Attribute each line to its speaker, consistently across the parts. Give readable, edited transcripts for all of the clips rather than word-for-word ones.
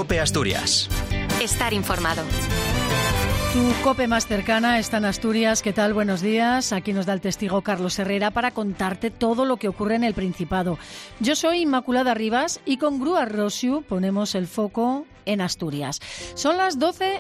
Speaker 1: COPE Asturias.
Speaker 2: Estar informado.
Speaker 3: Tu COPE más cercana está en Asturias. ¿Qué tal? Buenos días. Aquí nos da el testigo Carlos Herrera para contarte todo lo que ocurre en el Principado. Yo soy Inmaculada Rivas y con Grúa Rosiu ponemos el foco en Asturias. Son las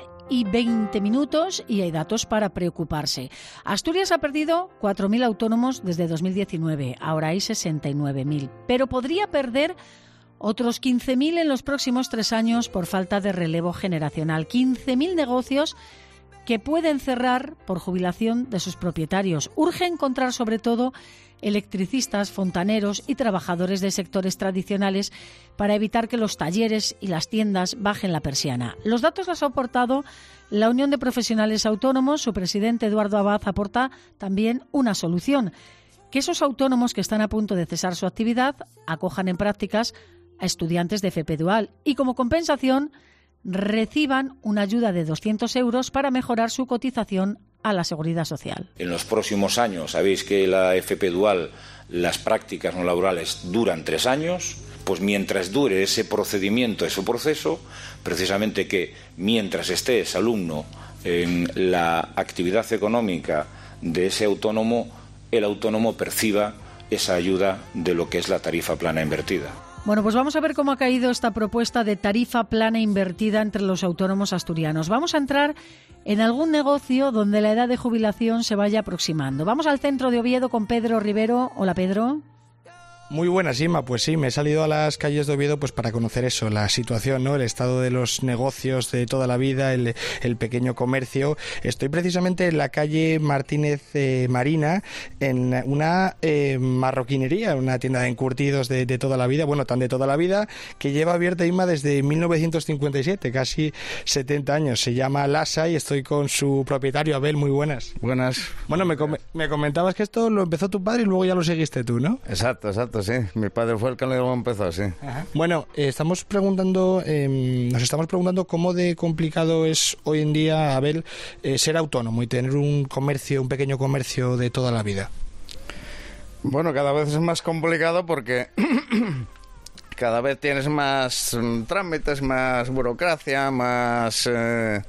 Speaker 3: 12:20 y hay datos para preocuparse. Asturias ha perdido 4.000 autónomos desde 2019. Ahora hay 69.000. Pero podría perder otros 15.000 en los próximos 3 años por falta de relevo generacional. 15.000 negocios que pueden cerrar por jubilación de sus propietarios. Urge encontrar sobre todo electricistas, fontaneros y trabajadores de sectores tradicionales para evitar que los talleres y las tiendas bajen la persiana. Los datos los ha aportado la Unión de Profesionales Autónomos. Su presidente, Eduardo Abad, aporta también una solución: que esos autónomos que están a punto de cesar su actividad acojan en prácticas a estudiantes de FP Dual y como compensación reciban una ayuda de 200 euros para mejorar su cotización a la Seguridad Social.
Speaker 4: En los próximos años, sabéis que la FP Dual, las prácticas no laborales duran 3 años, pues mientras dure ese procedimiento, ese proceso, precisamente que mientras estés alumno en la actividad económica de ese autónomo, el autónomo perciba esa ayuda de lo que es la tarifa plana invertida.
Speaker 3: Bueno, pues vamos a ver cómo ha caído esta propuesta de tarifa plana invertida entre los autónomos asturianos. Vamos a entrar en algún negocio donde la edad de jubilación se vaya aproximando. Vamos al centro de Oviedo con Pedro Rivero. Hola, Pedro.
Speaker 5: Muy buenas, Inma. Pues sí, me he salido a las calles de Oviedo pues para conocer eso, la situación, ¿no? El estado de los negocios de toda la vida, el pequeño comercio. Estoy precisamente en la calle Martínez Marina, en una marroquinería, una tienda de encurtidos de toda la vida, bueno, tan de toda la vida, que lleva abierta, Inma, desde 1957, casi 70 años. Se llama Lasa y estoy con su propietario, Abel. Muy buenas.
Speaker 6: Buenas.
Speaker 5: Bueno, me comentabas que esto lo empezó tu padre y luego ya lo seguiste tú, ¿no?
Speaker 6: Exacto, sí. Mi padre fue el que lo empezó, sí.
Speaker 5: Ajá. Bueno, nos estamos preguntando cómo de complicado es hoy en día, Abel, ser autónomo y tener un pequeño comercio de toda la vida.
Speaker 6: Bueno, cada vez es más complicado porque cada vez tienes más trámites, más burocracia, más... te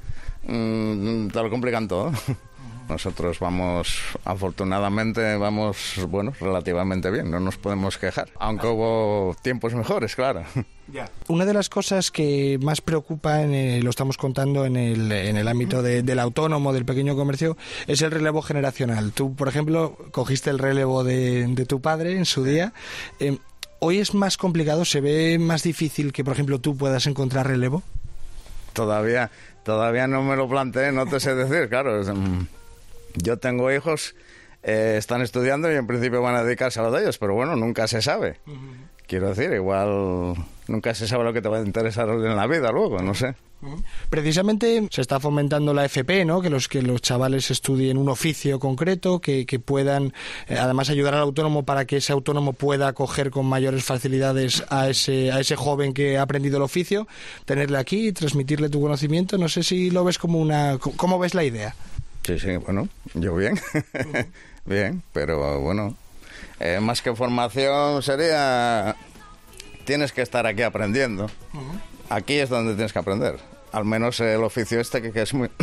Speaker 6: lo complican todo. Nosotros afortunadamente vamos, relativamente bien, no nos podemos quejar, aunque hubo tiempos mejores, claro.
Speaker 5: Ya. Una de las cosas que más preocupa, lo estamos contando en el ámbito del autónomo, del pequeño comercio, es el relevo generacional. Tú, por ejemplo, cogiste el relevo de tu padre en su día. ¿Hoy es más complicado? ¿Se ve más difícil que, por ejemplo, tú puedas encontrar relevo?
Speaker 6: Todavía no me lo planteé, no te sé decir, claro. Yo tengo hijos, están estudiando y en principio van a dedicarse a lo de ellos, pero bueno, nunca se sabe. Quiero decir, igual nunca se sabe lo que te va a interesar en la vida luego, no sé.
Speaker 5: Precisamente se está fomentando la FP, ¿no? Que los chavales estudien un oficio concreto, que puedan además ayudar al autónomo para que ese autónomo pueda acoger con mayores facilidades a ese joven que ha aprendido el oficio, tenerle aquí y transmitirle tu conocimiento. No sé si lo ves como ¿cómo ves la idea?
Speaker 6: Sí, bueno, yo bien, bien, pero bueno, más que formación sería, tienes que estar aquí aprendiendo, aquí es donde tienes que aprender, al menos el oficio que es muy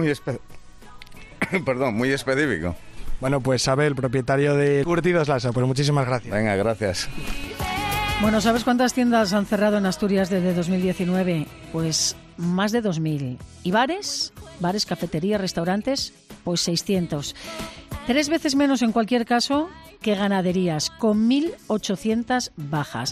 Speaker 6: muy específico.
Speaker 5: Bueno, pues Abel, propietario de Curtidos Lasa, pues muchísimas gracias.
Speaker 6: Venga, gracias.
Speaker 3: Bueno, ¿sabes cuántas tiendas han cerrado en Asturias desde 2019? Pues más de 2.000. ¿Y bares, cafeterías, restaurantes? Pues 600. 3 veces menos en cualquier caso que ganaderías, con 1.800 bajas.